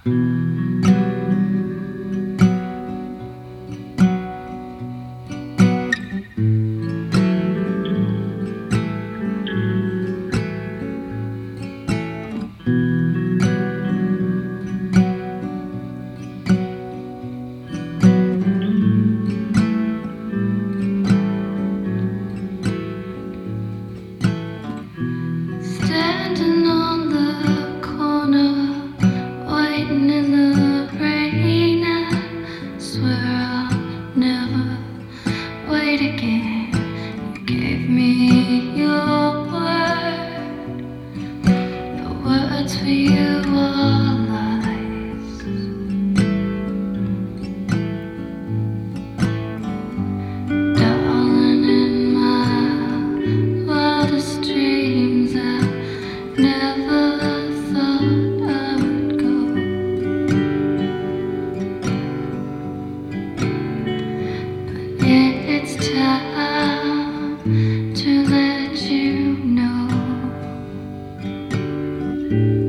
Standing on the corner, waiting in the rain. I swear I'll never wait again. You gave me your word, but words for you are lies. Darling, in my wildest dreams, I never thought I would go, but it's time to let you know.